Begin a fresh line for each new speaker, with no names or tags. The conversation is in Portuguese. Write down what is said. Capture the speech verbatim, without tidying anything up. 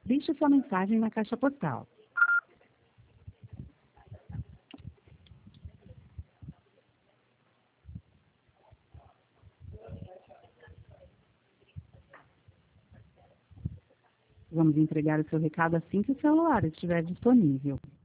Deixe sua mensagem na caixa postal. Vamos entregar o seu recado assim que o celular estiver disponível.